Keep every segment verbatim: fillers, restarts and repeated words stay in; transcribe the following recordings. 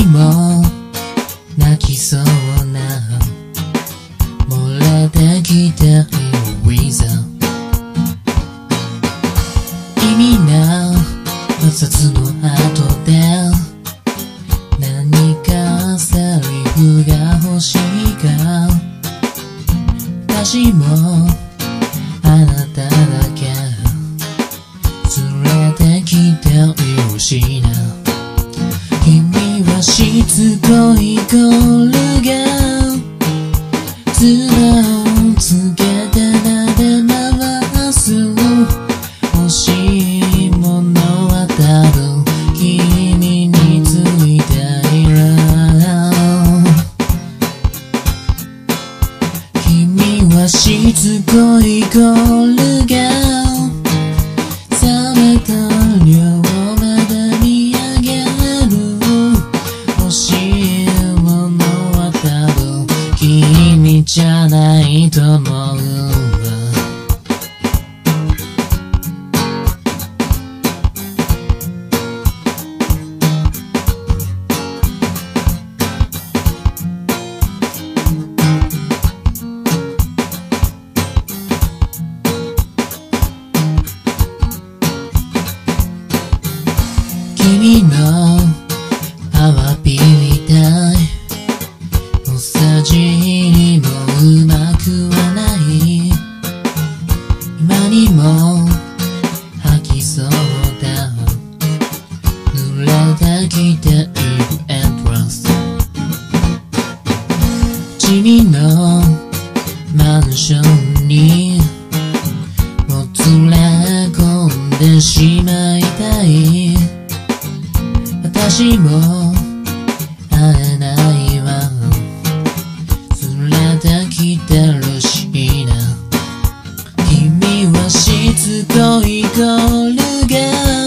にも泣きそうな漏れてきたウィザー意味な摩擦の後で何かセリフが欲しいか私もあなただけ連れてきているしな君はしつこいコールが唾をつけて撫で回す欲しいものは多分君についている君はしつこいコールが冷めた両目で見上げる欲しいものは多分君じゃないと思う君のアワビみたいおさじにもうまくはない今にも吐きそうだ濡れてきているエントランス君のマンションにもつれ込んでしまいたい私も会えないわ連れてきてるしな君はしつこいコールが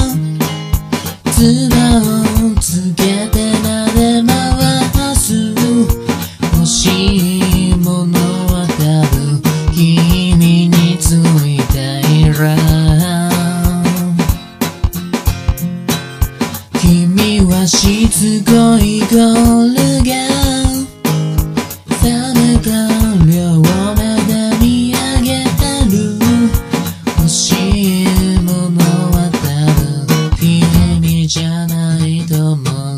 唾をつけて撫で回す欲しいものは多分君についている君はしつこいコールが冷めた両目で見上げる欲しいものは多分君じゃないと思う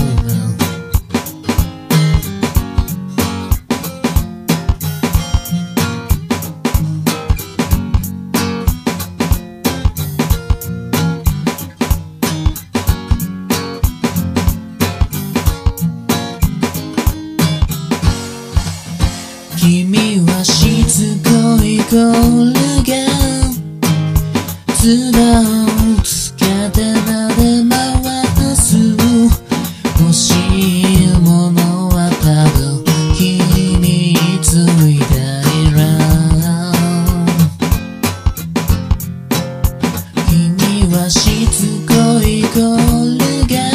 君はしつこいコールが唾をつけて撫で回す欲しいものは多分君についている君はしつこいコールが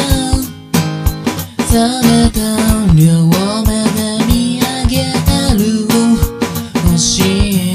冷めた両目で見上げる欲しい